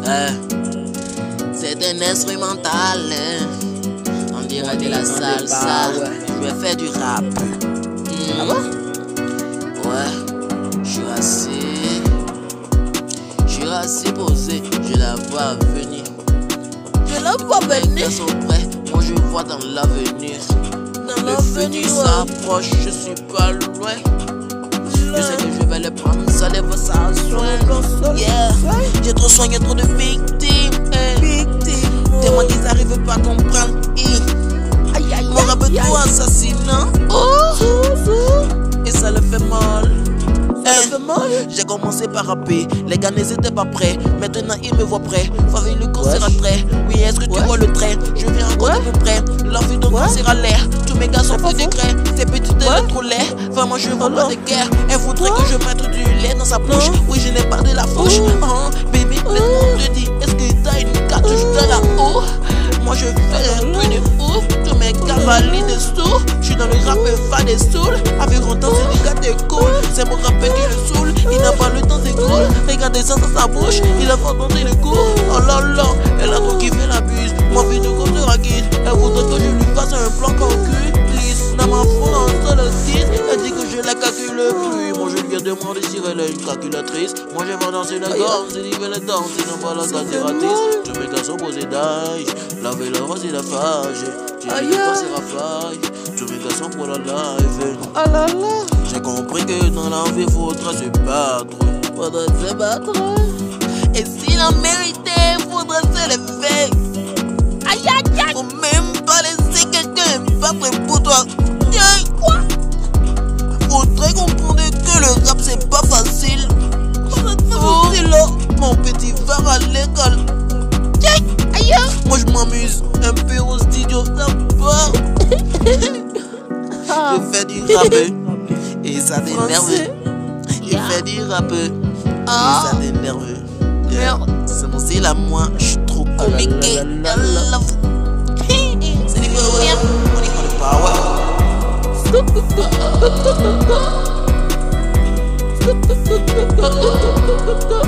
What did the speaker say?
C'est un instrumental, on dirait de la salsa. Je vais faire du rap. Ah bon? Ouais, je suis assez posé, je la vois venir. Je la vois venir. Ils sont prêts, moi je vois dans l'avenir. Le futur s'approche, je suis pas loin. Je sais que je vais les prendre, ça les va s'asseoir. Yeah, j'ai trop soigné trop de victimes. Tellement qu'ils arrivent pas à comprendre. Mon rap est trop assassinant. Et ça le fait mal. J'ai commencé par rapper, les gars n'étaient pas prêts. Maintenant ils me voient prêt. Faville le concert à trait. Oui, est-ce que tu vois le trait? Je viens encore de peu près. L'envie de concert à l'air. Tous mes gars sont fous de grès. Ces petites ailes trop laid. Vraiment je vois pas de guerre. Elle voudrait que je mette du lait dans sa bouche. Oui, je n'ai pas de la fouche. Baby, laisse-moi te dire, est-ce que t'as une carte juste là-haut? Moi je fais un truc de ouf. Tous mes gars valident des sous. Je suis dans le rap fan des stools. Avec un temps c'est du gars t'es cool. C'est mon rap qui le saoule. Il n'a pas le temps c'est cool. Regardez ça dans sa bouche. Il a fait entendre le coup. Oh là là, elle a trop kiffé la buse. Moi vie de comme de raquette. Elle voudrait que je lui fasse un plan calcul. Lisse, n'a ma fond dans le 6. Elle dit que je la calcule plus. Moi je lui ai demandé si elle est une calculatrice. Moi je vais danser la gomme. C'est dit que la danse, c'est non pas la calculatrice. Tous mes gars sont posés d'âge. Laver la rose et la fage. Tu dis que c'est rafraille. Tous mes gars sont pour la live. Ah là là. J'ai compris que dans la vie faudra se battre. Faudrait se battre. Et si la mérité, faudra se lever. Aïe aïe aïe. Faut même pas laisser quelqu'un battre pour toi. Tiens, quoi? Faudrait comprendre que le rap c'est pas facile. C'est là, mon petit va à l'école. Tiens, aïe. Moi je m'amuse un peu au studio là-bas. Je fais du rap et ça t'énerve. Je fais du rap et ça t'énerve. C'est mon style à moi, je suis trop comique. C'est du